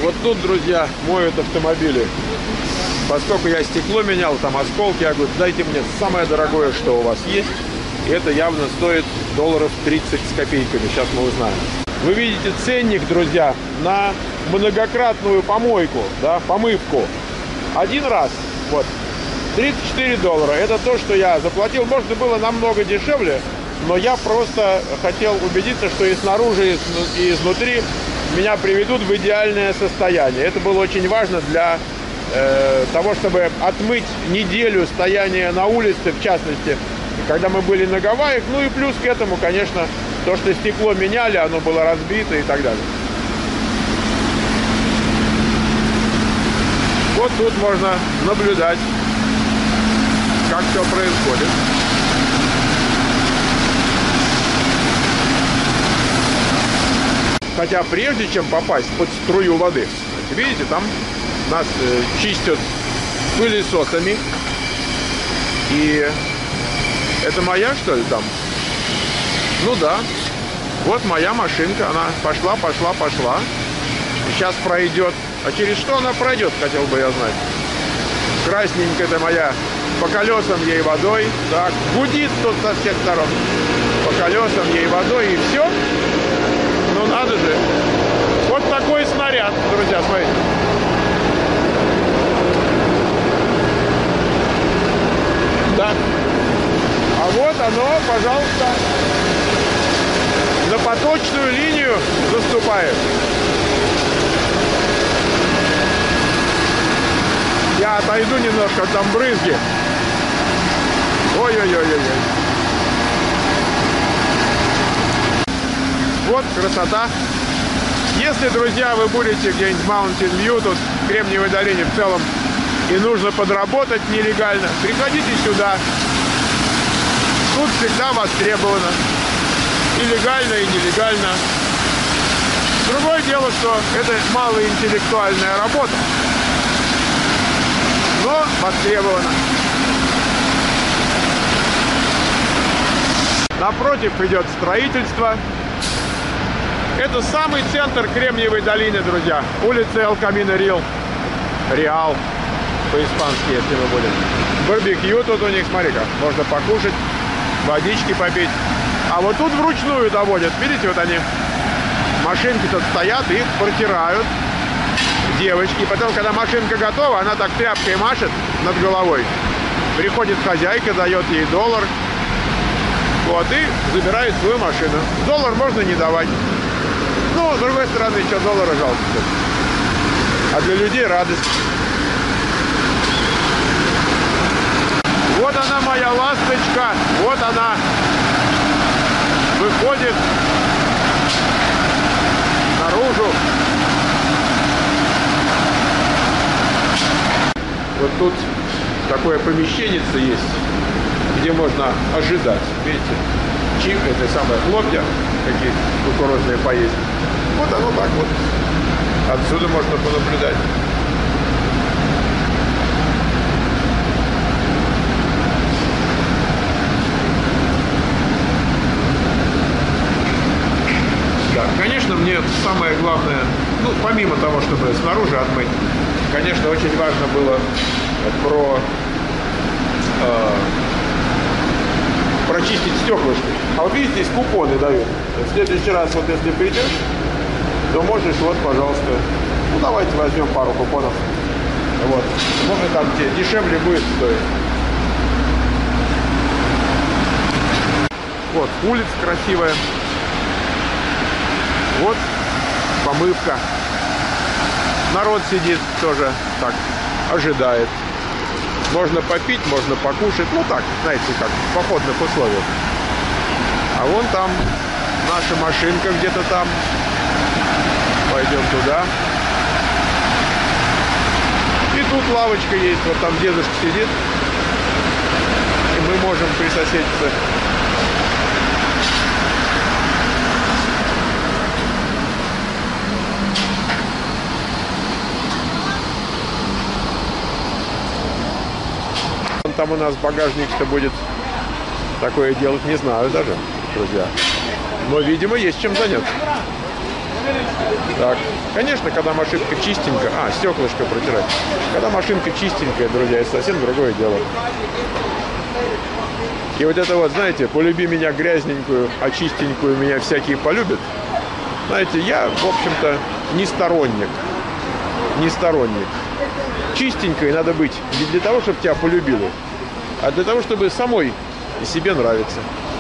Вот тут, друзья, моют автомобили. Поскольку я стекло менял, там осколки, я говорю, дайте мне самое дорогое, что у вас есть. И это явно стоит $30 с копейками. Сейчас мы узнаем. Вы видите ценник, друзья, на многократную помойку, да, помывку. Один раз, вот, $34. Это то, что я заплатил. Можно было намного дешевле, но я просто хотел убедиться, что и снаружи, и изнутри меня приведут в идеальное состояние. Это было очень важно для того, чтобы отмыть неделю стояния на улице, в частности, когда мы были на Гавайях. Ну и плюс к этому, конечно, то, что стекло меняли, оно было разбито и так далее. Вот тут можно наблюдать, как все происходит. Хотя прежде чем попасть под струю воды, видите, там нас чистят пылесосами. И это моя, что ли, там? Ну да. Вот моя машинка. Она пошла. Сейчас пройдет. А через что она пройдет, хотел бы я знать. Красненькая это моя. По колесам ей водой. Так, гудит тут со всех сторон. По колесам ей водой и все. Ну надо же. Вот такой снаряд, друзья, смотрите. Да. А вот оно, пожалуйста, на поточную линию заступает. Я отойду немножко, там брызги. Ой-ой-ой-ой-ой. Вот красота. Если, друзья, вы будете где-нибудь в Mountain View, тут в Кремниевой долине в целом, и нужно подработать нелегально, приходите сюда. Тут всегда востребовано. И легально, и нелегально. Другое дело, что это малоинтеллектуальная работа. Но востребовано. Напротив идет строительство. Это самый центр Кремниевой долины, друзья. Улица El Camino Real. Реал. По-испански, если мы будем. Барбекю тут у них, смотри-ка. Можно покушать, водички попить. А вот тут вручную доводят. Видите, вот они. Машинки тут стоят, их протирают. Девочки. И потом, когда машинка готова, она так тряпкой машет над головой. Приходит хозяйка, дает ей $1. Вот, и забирает свою машину. $1 можно не давать. Ну, с другой стороны, еще $1 жалко. А для людей радость. Вот она, моя ласточка. Вот она выходит наружу. Вот тут такое помещенце есть, где можно ожидать. Видите, чип, это самое хлопья, какие кукурузные поесть. Вот оно так вот. Отсюда можно понаблюдать. Да, конечно, мне самое главное, ну, помимо того, чтобы снаружи отмыть, конечно, очень важно было прочистить стеклышки. А вот видите, здесь купоны дают. В следующий раз, вот если придешь, то можешь, вот, пожалуйста, ну, давайте возьмем пару купонов. Вот. Может, там тебе дешевле будет стоить. Вот, улица красивая. Вот, помывка. Народ сидит тоже так, ожидает. Можно попить, можно покушать. Ну так, знаете, как в походных условиях. А вон там наша машинка где-то там. Пойдем туда. И тут лавочка есть. Вот там дедушка сидит. И мы можем присоседиться. Там у нас багажник-то будет такое делать, не знаю даже, друзья. Но, видимо, есть чем заняться. Так, конечно, когда машинка чистенькая, стеклышко протирать. Когда машинка чистенькая, друзья, это совсем другое дело. И вот это вот, знаете, полюби меня грязненькую, а чистенькую меня всякие полюбят. Знаете, я, в общем-то, не сторонник. Не сторонник. Чистенькой надо быть не для того, чтобы тебя полюбили, а для того, чтобы самой себе нравиться.